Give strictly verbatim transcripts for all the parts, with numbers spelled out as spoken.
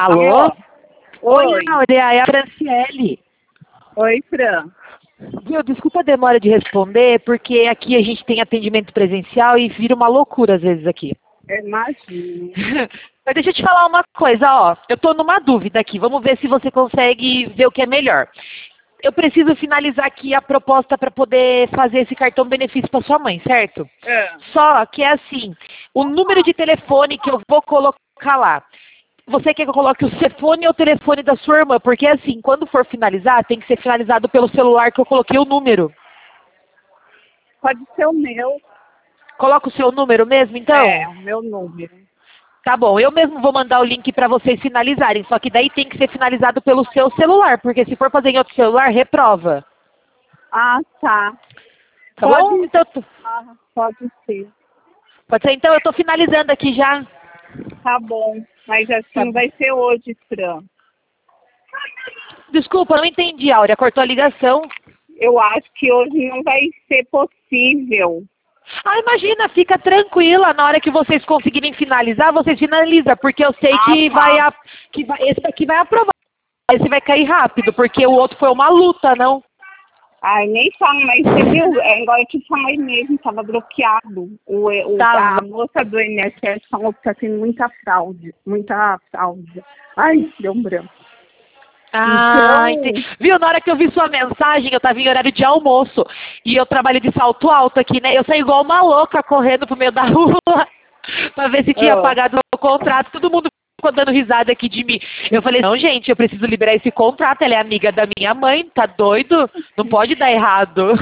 Alô? Alô? Oi, Oi. Áurea, é a Franciele. Oi, Fran. Viu, desculpa a demora de responder, porque aqui a gente tem atendimento presencial e vira uma loucura às vezes aqui. Imagino. Mas deixa eu te falar uma coisa, ó. Eu tô numa dúvida aqui. Vamos ver se você consegue ver o que é melhor. Eu preciso finalizar aqui a proposta para poder fazer esse cartão benefício para sua mãe, certo? É. Só que é assim, o número de telefone que eu vou colocar lá. Você quer que eu coloque o telefone ou o telefone da sua irmã? Porque assim, quando for finalizar, tem que ser finalizado pelo celular que eu coloquei o número. Pode ser o meu. Coloca o seu número mesmo, então? É, o meu número. Tá bom, eu mesmo vou mandar o link para vocês finalizarem, só que daí tem que ser finalizado pelo seu celular, porque se for fazer em outro celular, reprova. Ah, tá. Tá Pode, bom? Então, tu- ah, pode ser. pode ser? Então eu tô finalizando aqui já. Tá bom. Mas Tá assim bom. vai ser hoje, Fran. Desculpa, não entendi, Áurea, cortou a ligação. Eu acho que hoje não vai ser possível. Ah, imagina, fica tranquila, na hora que vocês conseguirem finalizar, vocês finalizam, porque eu sei Ah, que vai, tá. a, que vai esse daqui vai aprovar, esse vai cair rápido, porque o outro foi uma luta, não? Ai, nem falo, mas você viu? É igual eu te falei mesmo, estava bloqueado. O, o, Tava. a moça do I N S S falou que tá tendo muita fraude. Muita fraude. Ai, deu um branco. Ah, Então, entendi. Viu, na hora que eu vi sua mensagem, eu tava em horário de almoço, e eu trabalho de salto alto aqui, né? Eu saí igual uma louca correndo pro meio da rua, pra ver se tinha ah, pagado o contrato, todo mundo ficou dando risada aqui de mim. Eu falei, não, gente, eu preciso liberar esse contrato, ela é amiga da minha mãe, tá doido? Não pode dar errado.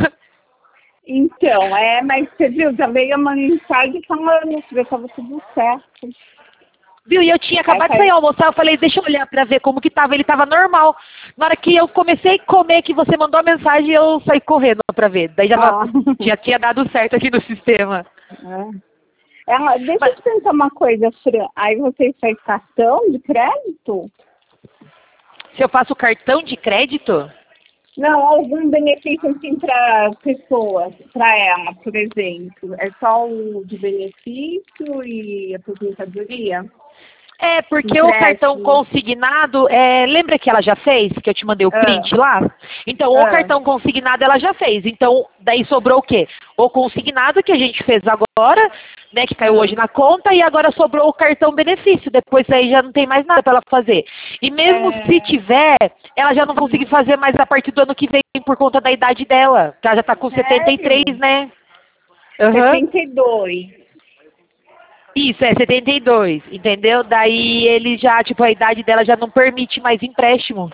então, é, mas você viu, já veio uma mensagem falando que já estava tudo certo. Viu? E eu tinha Aí acabado de faz, sair almoçar, eu falei, deixa eu olhar pra ver como que tava, ele tava normal. Na hora que eu comecei a comer, que você mandou a mensagem, eu saí correndo pra ver. Daí já, ah, já tinha dado certo aqui no sistema. é. Ela, deixa Mas eu te perguntar uma coisa, Fran. Aí você faz cartão de crédito? se eu faço cartão de crédito? Não, algum benefício assim para pessoas, para ela, por exemplo. É só o de benefício e aposentadoria? É, porque o cartão Empréstimo? consignado, é, lembra que ela já fez, que eu te mandei o Ah, print lá? Então, o ah, cartão consignado ela já fez. Então, daí sobrou o quê? O consignado que a gente fez agora, né, que caiu hoje ah. na conta, e agora sobrou o cartão benefício. Depois aí já não tem mais nada para ela fazer. E mesmo se É, tiver, ela já não vai conseguir fazer mais a partir do ano que vem por conta da idade dela. Que ela já tá com setenta e três, sério? né? Aham. setenta e dois. Isso, é setenta e dois, entendeu? Daí ele já, tipo, a idade dela já não permite mais empréstimo.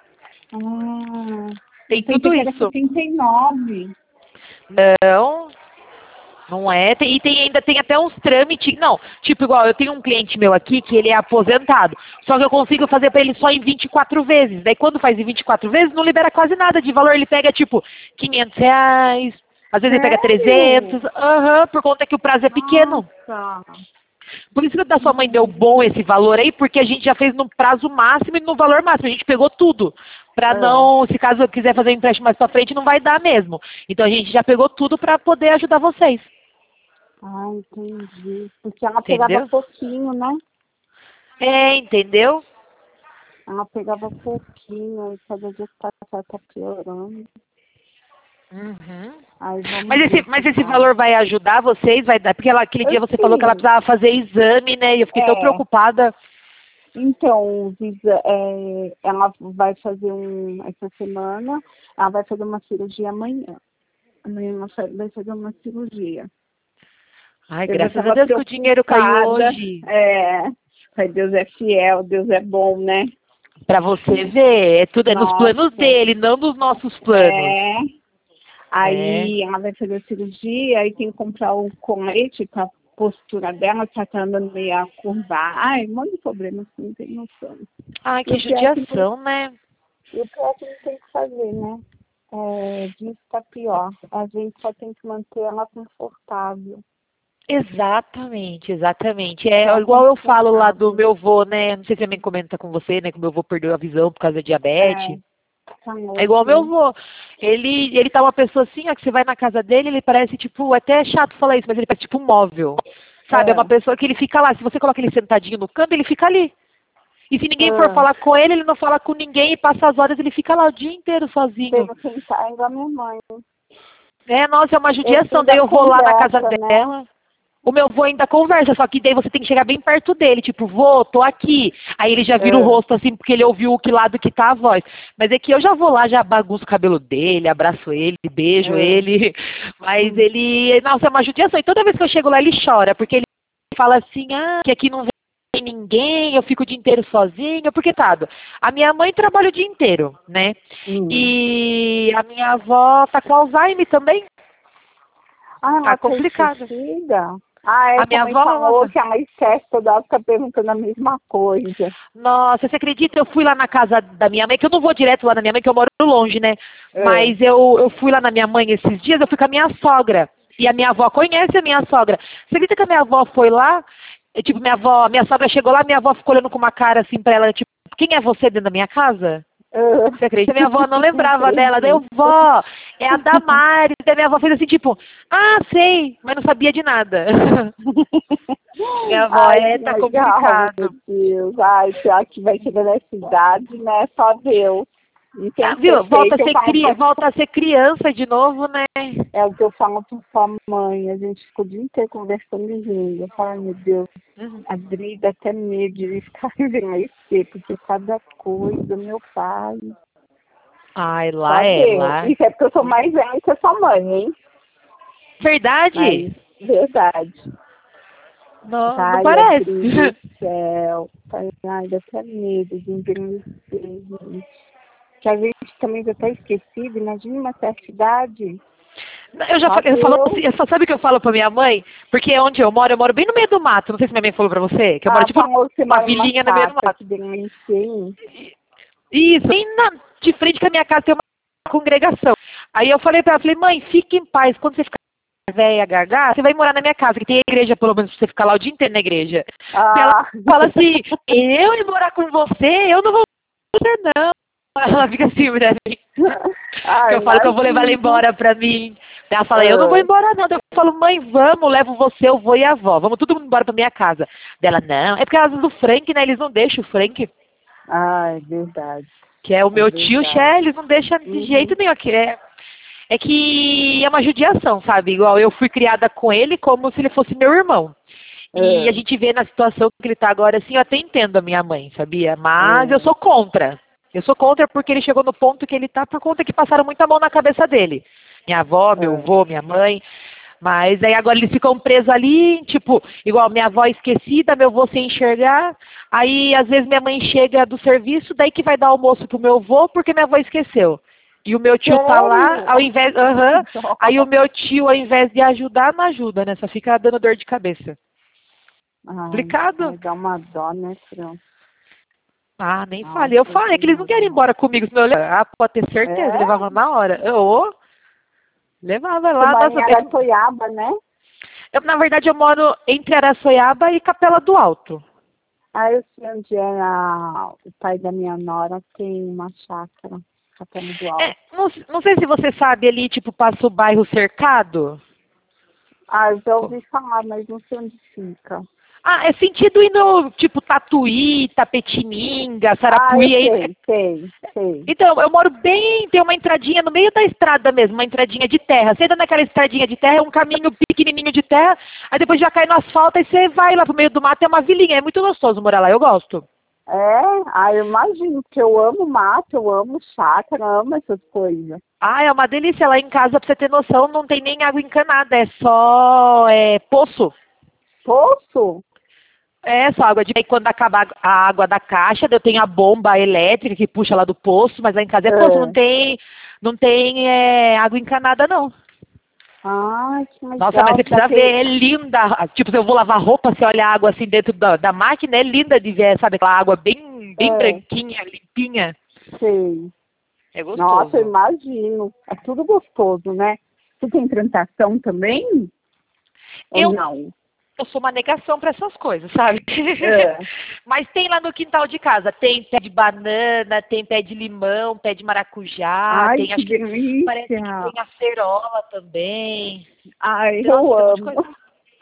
Ah, eu Tem pensei tudo que era isso. setenta e nove. Não, não é. Tem- e tem, ainda tem até uns trâmites. Não, tipo, igual, eu tenho um cliente meu aqui que ele é aposentado. Só que eu consigo fazer pra ele só em vinte e quatro vezes. Daí quando faz em vinte e quatro vezes, não libera quase nada de valor. Ele pega, tipo, quinhentos reais. Às vezes ele pega Sério? trezentos. Aham, por conta que o prazo é pequeno. Nossa. Por isso que o da sua mãe deu Hum, bom esse valor aí, porque a gente já fez no prazo máximo e no valor máximo. A gente pegou tudo. Pra ah. não, se caso eu quiser fazer um empréstimo mais pra frente, não vai dar mesmo. Então a gente já pegou tudo pra poder ajudar vocês. Ah, entendi. Porque ela pegava Entendeu? pouquinho, né? É, entendeu? Ela pegava pouquinho e cada dia que passa tá piorando. Uhum. Aí Mas vamos ver esse, o que mas esse faz. valor vai ajudar vocês? Vai dar? Porque ela, aquele dia você falou que ela Assim, precisava fazer exame, né? E eu fiquei tão é, preocupada. então, Visa, é, ela vai fazer um, essa semana, ela vai fazer uma cirurgia amanhã. Amanhã ela fa- vai fazer uma cirurgia. Ai, Eu já graças a estava Deus que o dinheiro caiu preocupada. hoje. É, ai, Deus é fiel, Deus é bom, né? Pra você ver, é tudo é nos planos Nossa, dele, não nos nossos planos. é. É. Aí ela vai fazer a cirurgia, aí tem que comprar o colete para a postura dela, tá tá andando meio a curvar. Ai, um monte de problema, você não tem noção. Ai, E que o pior é que não, judiação, né? e o pior é que não tem o que fazer, né? É, disso tá pior. A gente só tem que manter ela confortável. Exatamente, exatamente. É Só igual eu falo lá do confortável. meu avô, né? Não sei se também comenta com você, né? Que o meu avô perdeu a visão por causa da diabetes. É, tá É igual meu louco. avô. Ele, ele tá uma pessoa assim, ó, que você vai na casa dele, ele parece, tipo, até é chato falar isso, mas ele parece tipo um móvel. Sabe? É uma É, pessoa que ele fica lá. Se você coloca ele sentadinho no canto, ele fica ali. E se ninguém for Ah. falar com ele, ele não fala com ninguém e passa as horas, ele fica lá o dia inteiro sozinho. Tendo que pensar igual a minha mãe. É, nossa, é uma judiação. Ele Daí ainda eu vou lá na casa conversa, né? dela. O meu vô ainda conversa, só que daí você tem que chegar bem perto dele, tipo, vô, tô aqui. Aí ele já vira o É. rosto assim, porque ele ouviu o que lado que tá a voz. Mas é que eu já vou lá, já bagunço o cabelo dele, abraço ele, beijo É. ele. Mas Hum. ele, nossa, é uma judiação. E toda vez que eu chego lá, ele chora, porque ele fala assim, ah, que aqui não vem ninguém, eu fico o dia inteiro sozinho, porque, tá, a minha mãe trabalha o dia inteiro, né? Hum. E a minha avó tá com Alzheimer também. Ah, Tá ela tá complicado. esquecida. Ah, é, A minha também avó, falou nossa. que ela esquece toda hora, fica perguntando a mesma coisa. Nossa, você acredita? Eu fui lá na casa da minha mãe, que eu não vou direto lá na minha mãe, que eu moro longe, né? É. Mas eu, eu fui lá na minha mãe esses dias, eu fui com a minha sogra. E a minha avó conhece a minha sogra. Você acredita que a minha avó foi lá? E, tipo, minha avó, minha sogra chegou lá, minha avó ficou olhando com uma cara assim pra ela, tipo, quem é você dentro da minha casa? É. Você acredita? Minha avó não lembrava dela. Daí eu, Acredito. vó, é a Damares. Daí minha avó fez assim, tipo, ah, sei, mas não sabia de nada. Minha avó Ai, é, que tá legal, meu complicado. Deus. Ai, pior que vai chegar nessa idade, né? Só Deus. Não tem Ah, o que ser viu? Volta a feito. Eu ser, falo cri... pra... Volta a ser criança de novo, né? É o que eu falo pra sua mãe. A gente ficou o dia inteiro conversando e rindo. Eu falo, ai, meu Deus, Uhum. a Dri dá até medo de ficar envelhecer, porque cada coisa, meu pai. Ai, lá Só é, Deus. lá. Isso é porque eu sou mais velha que a sua mãe, hein? Verdade? Mas, verdade. Não, não Ai, a parece. Dri do céu. Ai, ai, dá até medo de envelhecer, gente. Que a gente também já tá esquecido, imagina uma certa idade. Eu já Só falei, eu falo assim, Deus. eu só sabe o que eu falo pra minha mãe? Porque onde eu moro, eu moro bem no meio do mato. Não sei se minha mãe falou pra você, que eu moro Ah, tipo falou que você numa mora numa vilinha no meio do chácara, mato. que delícia, hein? Isso, bem na, de frente com a minha casa tem uma congregação. Aí eu falei pra ela, falei, mãe, fique em paz, quando você ficar velha, gaga, você vai morar na minha casa, que tem igreja, pelo menos, pra você ficar lá o dia inteiro na igreja. E ela Ah. fala assim, eu ir morar com você, eu não vou com você, não. Ela fica assim pra mim. Ah, Que eu falo que eu vou levar ela imagino. embora pra mim. Ela fala, eu não vou Ah. embora não. Daí eu falo, mãe, vamos, levo você, eu vou e a avó. Vamos todo mundo embora pra minha casa. Dela, não. É porque elas do Frank, né? Eles não deixam o Frank, Ah, é verdade. que é o É meu tio, verdade. Xé, eles não deixam de jeito Uhum. nenhum. Que é, é que é uma judiação, sabe? Igual eu fui criada com ele como se ele fosse meu irmão. E a É, gente vê na situação que ele tá agora, assim, eu até entendo a minha mãe, sabia? Mas eu é, sou contra. Eu sou contra porque ele chegou no ponto que ele tá por conta que passaram muita mão na cabeça dele. Minha avó, meu é. avô, minha mãe. Mas aí agora eles ficam presos ali, tipo, igual minha avó esquecida, meu avô sem enxergar. Aí às vezes minha mãe chega do serviço, daí que vai dar almoço pro meu avô porque minha avó esqueceu. E o meu tio tá lá, Sério? ao invés. Aham. Que dó. Aí o meu tio, ao invés de ajudar, não ajuda, né? Só fica dando dor de cabeça. Ai, Complicado. ai, dá uma dó, né, Fran? Ah, nem Nossa, fale. Eu falei é que eles não querem ir senhora. embora comigo, senão eu levava. Ah, pode ter certeza, eu É? levava na hora. Eu ô, levava Você lá, mora nossa. em Eu, Aratoiaba, né? eu, na verdade, eu moro entre Araçoiaba e Capela do Alto. Ah, eu sei onde é a... o pai da minha nora, tem uma chácara, Capela do É, Alto. não, não sei se você sabe, ali, tipo, passa o bairro Cercado. Ah, eu já Co- ouvi falar, mas não sei onde fica. Ah, é sentido indo, tipo, Tatuí, Tapetininga, Ah, eu Sarapuí. Aí, sei, sei, sei. então, eu moro bem, tem uma entradinha no meio da estrada mesmo, uma entradinha de terra. Você entra naquela estradinha de terra, é um caminho pequenininho de terra, aí depois já cai no asfalto e você vai lá pro meio do mato, é uma vilinha, é muito gostoso morar lá, eu gosto. É? Ah, eu imagino, porque eu amo mato, eu amo chácara, eu amo essas coisas. Ah, é uma delícia lá em casa, pra você ter noção, não tem nem água encanada, é só é, poço. Poço? É, só água de... Aí quando acaba a água da caixa, eu tenho a bomba elétrica que puxa lá do poço, mas lá em casa é poço, não É. tem, não tem é, água encanada, não. Ai, que Nossa, mas legal, você precisa ver, daquele... é linda. Tipo, se eu vou lavar roupa, você olha a água assim dentro da, da máquina, é linda de ver, sabe? Aquela água bem, bem É, branquinha, limpinha. sei. É Nossa, eu gostoso. imagino. É tudo gostoso, né? Você tem plantação também? Ou Eu, não? eu sou uma negação para essas coisas, sabe? É. Mas tem lá no quintal de casa, tem pé de banana, tem pé de limão, pé de maracujá, Ai, tem, que acho que parece que delícia! tem acerola também. Ai, Nossa, eu tem um monte de amo. coisa.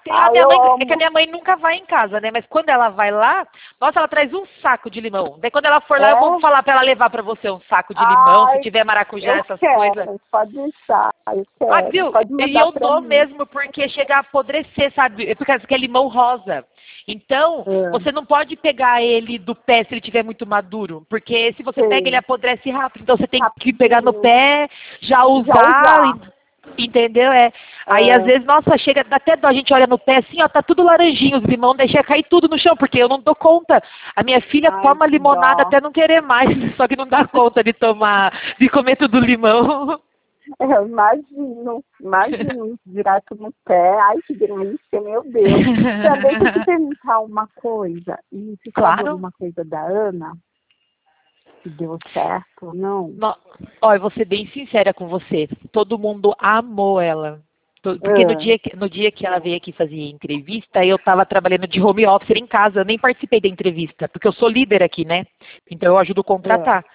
A Ah, minha eu mãe, é que a amo. minha mãe nunca vai em casa, né? Mas quando ela vai lá, nossa, ela traz um saco de limão. Daí quando ela for lá, eu vou É? falar pra ela levar pra você um saco de limão, se Ai, tiver maracujá, eu essas coisas. quero. Pode deixar, eu Ah, quero. viu? Pode E mandar eu pra dou mim. mesmo, porque chega a apodrecer, sabe? É por causa que é limão rosa. Então, É, você não pode pegar ele do pé se ele estiver muito maduro. Porque se você pega, ele sei. apodrece rápido. Então, você tem que pegar no Rapidinho. pé, já Já usar, usar. e- entendeu? É. Aí, às É. vezes, nossa, chega, dá até dó, a gente olha no pé assim, ó, tá tudo laranjinho, os limão, deixa cair tudo no chão, porque eu não dou conta. A minha filha Ai, toma que limonada dó. até não querer mais, só que não dá conta de tomar, de comer tudo limão. Eu imagino, imagino, direto no pé. Ai, que delícia, meu Deus. Também tem que perguntar uma coisa. E você sabe Claro. alguma coisa da Ana? Se deu certo ou não? No... Olha, eu vou ser bem sincera com você. Todo mundo amou ela. To- Porque no É, dia, que, no dia que ela veio aqui fazer entrevista, eu estava trabalhando de home office em casa. Eu nem participei da entrevista, porque eu sou líder aqui, né? Então eu ajudo a é. contratar.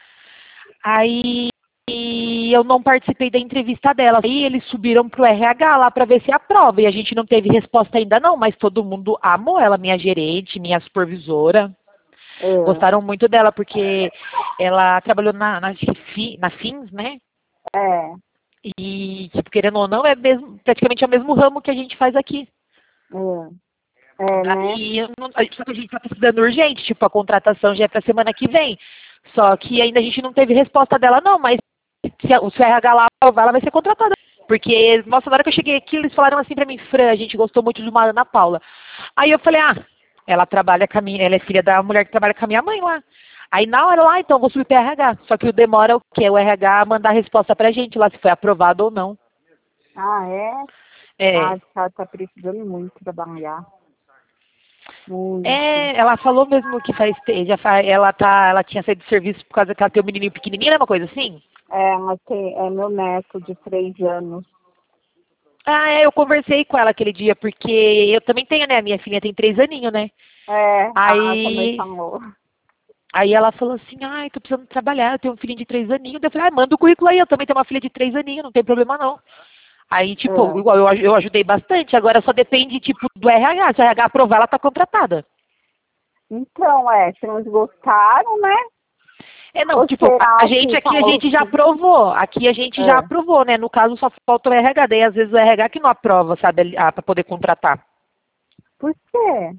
Aí e eu não participei da entrevista dela. Aí eles subiram pro R H lá para ver se aprova. E a gente não teve resposta ainda não, mas todo mundo amou ela, minha gerente, minha supervisora. É, Gostaram muito dela, porque ela trabalhou na, na, Fi- na Fins, né? é, E, tipo, querendo ou não, é mesmo, praticamente é o mesmo ramo que a gente faz aqui. é, é, né? Daí, eu não- a gente- só que a gente está precisando urgente, tipo, a contratação já é para semana que vem. Só que ainda a gente não teve resposta dela, não, mas se, a- se o R H lá aprovar, ela vai ser contratada. Porque, nossa, na hora que eu cheguei aqui, eles falaram assim pra mim, Fran, a gente gostou muito de uma Ana Paula. Aí eu falei, ah, ela trabalha com a minha, ela é filha da mulher que trabalha com a minha mãe lá. Aí na hora lá, então, vou subir pro R H. Só que o demora o quê? O R H mandar a resposta pra gente lá, se foi aprovado ou não. Ah, é? É. Ah, ela tá precisando muito trabalhar. Muito. É, ela falou mesmo que faz, te- já faz, ela tá, ela tinha saído de serviço por causa que ela tem um menininho pequenininho, né, uma coisa assim? É, ela tem, é meu neto de três anos. Ah, é, eu conversei com ela aquele dia, porque eu também tenho, né, a minha filha tem três aninhos, né? É, a também Aí, falou. aí ela falou assim, ai, tô precisando trabalhar, eu tenho um filhinho de três aninhos. Daí eu falei, ah, manda o currículo aí, eu também tenho uma filha de três aninhos, não tem problema não. Aí, tipo, É. igual eu, aj- eu ajudei bastante, agora só depende, tipo, do R H. Se o R H aprovar, ela tá contratada. Então, é, se eles gostaram, né? É, não, Ou tipo, a, a será gente que aqui, a falou gente já que... aprovou. Aqui a gente já É. aprovou, né? No caso, só falta o R H. Daí, às vezes, o R H que não aprova, sabe, ah, pra poder contratar. Por quê?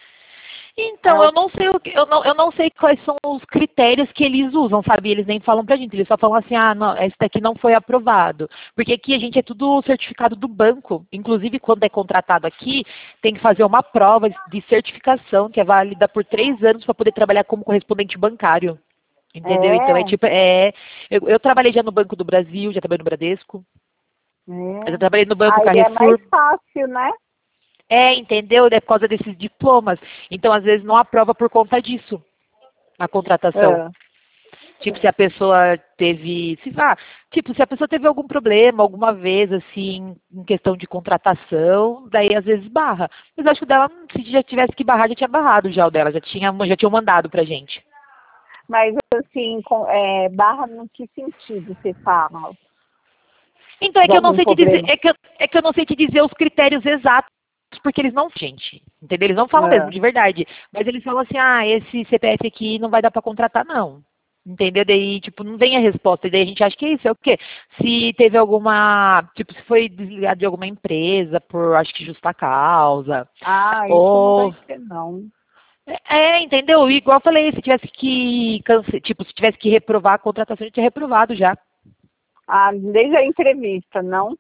É, Então, eu não sei o que, eu não, eu não sei quais são os critérios que eles usam, sabe? Eles nem falam pra gente, eles só falam assim, ah, não, esse daqui não foi aprovado. Porque aqui a gente é tudo certificado do banco. Inclusive, quando é contratado aqui, tem que fazer uma prova de certificação, que é válida por três anos para poder trabalhar como correspondente bancário. Entendeu? Então, é é, tipo, é. Eu, eu trabalhei já no Banco do Brasil, já trabalhei no Bradesco, eu já é. trabalhei no Banco Aí é mais Carrefour. fácil, né? É, entendeu? É por causa desses diplomas. Então, às vezes, não aprova por conta disso a contratação. É. Tipo, se a pessoa teve, se, ah, tipo, se a pessoa teve algum problema alguma vez, assim, em questão de contratação, daí às vezes barra. Mas acho que o dela, se já tivesse que barrar, já tinha barrado já o dela, já tinha, já tinham mandado pra gente. Mas, assim, com, é, barra no que sentido você fala? Então, é De que eu não algum sei te dizer, problema? é que eu, é que eu não sei te dizer os critérios exatos, porque eles não, gente, entendeu? Eles não falam mesmo, É. de verdade. Mas eles falam assim, ah, esse C P F aqui não vai dar pra contratar, não. Entendeu? Daí, tipo, não vem a resposta. E daí a gente acha que é isso, é o quê? Se teve alguma, tipo, se foi desligado de alguma empresa por, acho que justa causa. Ah, isso não vai Ou, ser, não. é, entendeu? Igual eu falei, se tivesse que, cance- tipo, se tivesse que reprovar a contratação, a gente tinha reprovado já. Ah, desde a entrevista, não?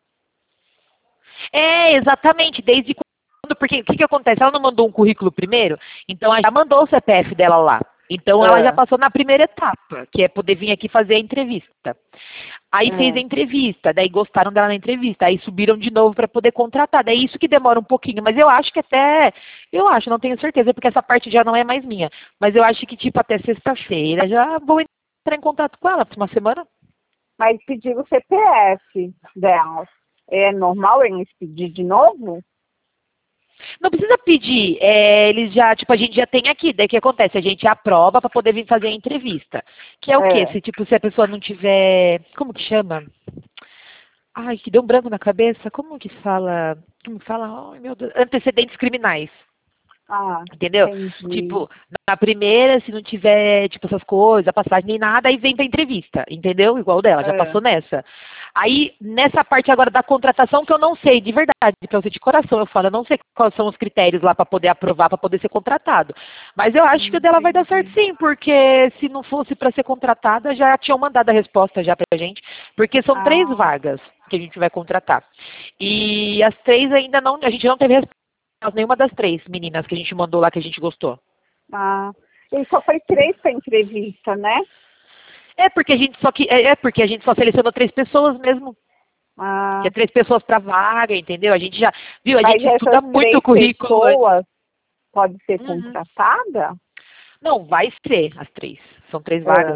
É, exatamente, desde quando, porque o que, que acontece? Ela não mandou um currículo primeiro, então ela já mandou o C P F dela lá. Então ela já É. passou na primeira etapa, que é poder vir aqui fazer a entrevista. Aí fez a É. entrevista, daí gostaram dela na entrevista, aí subiram de novo para poder contratar. Daí isso que demora um pouquinho, mas eu acho que até, eu acho, não tenho certeza, porque essa parte já não é mais minha. Mas eu acho que tipo até sexta-feira já vou entrar em contato com ela, por uma semana. Mas pedir o C P F dela. É normal eles pedir de novo? Não precisa pedir, é, eles já, tipo, a gente já tem aqui, daí o que acontece? A gente aprova para poder vir fazer a entrevista. Que é o quê? É. Se, tipo, se a pessoa não tiver, como que chama? Ai, que deu um branco na cabeça. Como que fala? Como que fala? Ai, meu Deus. Antecedentes criminais. Ah, Entendeu? entendi. Tipo, na primeira, se não tiver, tipo, essas coisas, a passagem nem nada, aí vem pra entrevista, entendeu? Igual dela, já É. passou nessa. Aí, nessa parte agora da contratação, que eu não sei, de verdade, pra você de coração, eu falo, eu não sei quais são os critérios lá pra poder aprovar, pra poder ser contratado. Mas eu acho que o dela vai dar certo Entendi. sim, porque se não fosse pra ser contratada, já tinham mandado a resposta já pra gente, porque são três Ah, vagas que a gente vai contratar. E as três ainda não, a gente não teve resposta. Nenhuma das três meninas que a gente mandou lá que a gente gostou. ah. E só foi três para entrevista, né? É porque a gente só que é é porque a gente só selecionou três pessoas mesmo. Ah, Que é três pessoas para vaga, entendeu? A gente já viu, a mas gente estuda essas muito o três currículo antes. pessoas podem ser Uhum. contratadas? Não, vai ser as três. São três É. vagas,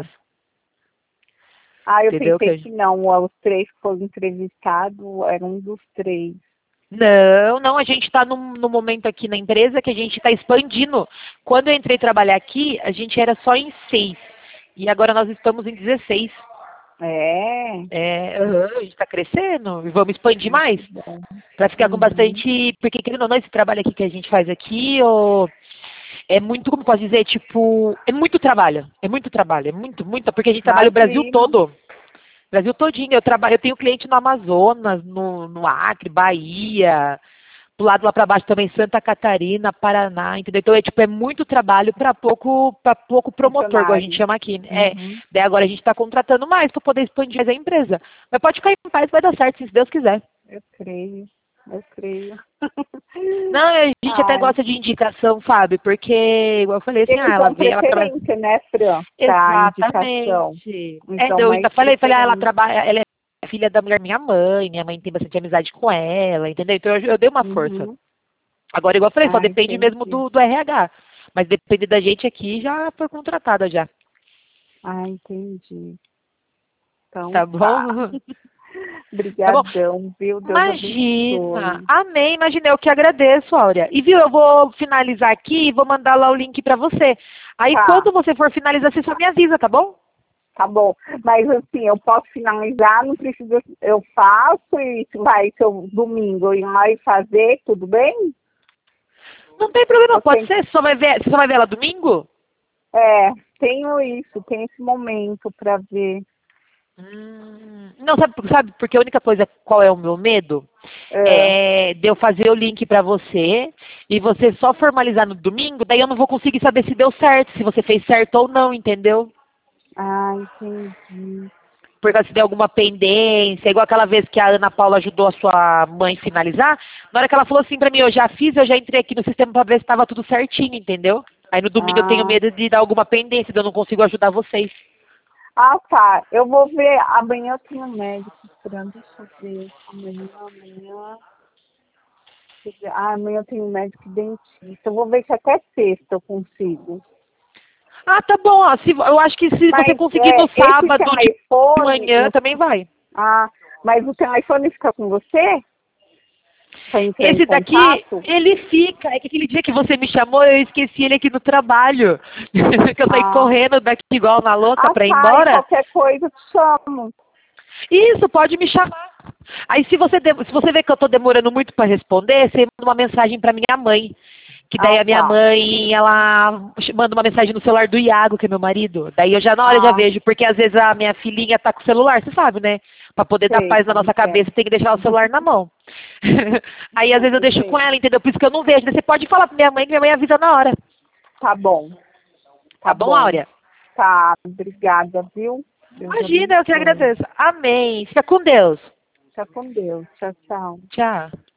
Ah, eu entendeu? Que pensei a que gente- não, os três que foram entrevistados eram um dos três. Não, não, a gente está num, num momento aqui na empresa que a gente está expandindo. Quando eu entrei trabalhar aqui, a gente era só em seis. E agora nós estamos em dezesseis. É, É, aham, a gente está crescendo e vamos expandir mais. muito bom. Para ficar com Uhum. bastante. Porque, querendo ou não, esse trabalho aqui que a gente faz aqui, ô, é muito, como posso dizer, tipo, é muito trabalho. É muito trabalho, é muito, muito, porque a gente trabalha o Brasil Imagino. todo. Brasil todinho. Eu trabalho, eu tenho cliente no Amazonas, no, no Acre, Bahia, do lado lá para baixo também, Santa Catarina, Paraná, entendeu? Então é tipo, é muito trabalho para pouco, para pouco promotor, igual a gente Funcionário. chama aqui. Né? É, Uhum. daí agora a gente está contratando mais para poder expandir mais a empresa. Mas pode ficar em paz, vai dar certo, se Deus quiser. Eu creio, eu creio. Não, a gente até Ai, gosta de indicação, Fábio, porque, igual eu falei assim, eles ah, ela dão veio, ela trabalha. preferência, né, Fran, para indicação. Exatamente. É, Então, eu ainda mais falei, falei, ah, ela preferência. trabalha, ela é filha da mulher minha mãe, minha mãe tem bastante amizade com ela, entendeu? Então eu, eu dei uma força. Uhum. Agora, igual eu falei, só Ah, depende mesmo entendi. do, do R H. Mas depende da gente aqui, já foi contratada já. Ah, entendi. Então Tá tá. bom? Tá bom? Obrigadão, viu? Deus Imagina. abençoe. Amém, imaginei. Eu que agradeço, Áurea. E viu, eu vou finalizar aqui e vou mandar lá o link pra você. Aí Tá, quando você for finalizar, você só me avisa, tá bom? tá bom. Mas assim, eu posso finalizar, não precisa, eu faço e vai ser o domingo eu ir lá e fazer, tudo bem? Não tem problema, Eu pode tenho, ser. Você só vai ver, você só vai ver ela domingo? é, tenho isso, tenho esse momento para ver. Hum, não, sabe, sabe, porque a única coisa, qual é o meu medo? É. É de eu fazer o link pra você e você só formalizar no domingo, daí eu não vou conseguir saber se deu certo, se você fez certo ou não, entendeu? Ah, entendi. Porque se der alguma pendência, igual aquela vez que a Ana Paula ajudou a sua mãe finalizar, na hora que ela falou assim pra mim, eu já fiz, eu já entrei aqui no sistema pra ver se estava tudo certinho, entendeu? Aí no domingo eu tenho Ah, medo de dar alguma pendência, de eu não consigo ajudar vocês. ah, tá. Eu vou ver. Amanhã eu tenho um médico esperando. Deixa eu ver. Amanhã, amanhã. Deixa eu ver. Ah, amanhã eu tenho um médico dentista. Eu vou ver se até sexta eu consigo. Ah, tá bom, ó, se, eu acho que se você Mas conseguir é, no esse sábado de telefone. manhã No, também vai. ah, mas o telefone fica com você? Para entrar em Esse daqui, contato? ele fica. É que aquele dia que você me chamou, eu esqueci ele aqui no trabalho. que eu saí Ah, correndo daqui igual na louca ah, pra ir tá. E embora. qualquer coisa eu te chamo. Isso, pode me chamar. Aí se você, de- se você vê que eu tô demorando muito pra responder, você manda uma mensagem pra minha mãe. Que daí Ah, a minha tá. mãe, ela manda uma mensagem no celular do Iago, que é meu marido. Daí eu já na hora já Ah, vejo, porque às vezes a minha filhinha tá com o celular, você sabe, né? Pra poder dar sei paz na como nossa que é. cabeça, tem que deixar o celular na mão. Aí às vezes eu deixo com Sei. ela, entendeu? Por isso que eu não vejo. Daí você pode falar pra minha mãe, que minha mãe avisa na hora. Tá bom. Tá Tá bom, bom. Áurea? Tá. Obrigada, viu? Deus Imagina, eu que abençoe. agradeço. Amém. Fica com Deus. Fica com Deus. Tchau, tchau. Tchau.